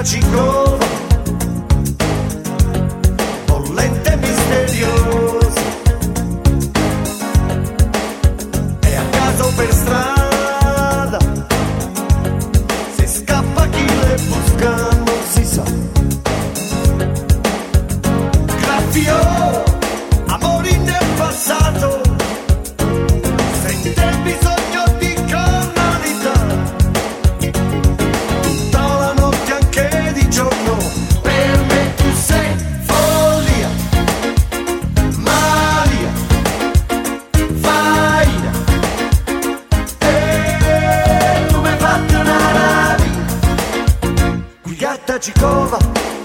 ci cova, bollente e misteriosa, e a caso per strada, se scappa chi le busca non si sa. Graffio, amori nel passato, sente il bisogno di carnalità, tutta la notte anche di giorno, per me tu sei follia, Maria, faina, e tu mi hai fatto una rapina, qui gatta ci cova,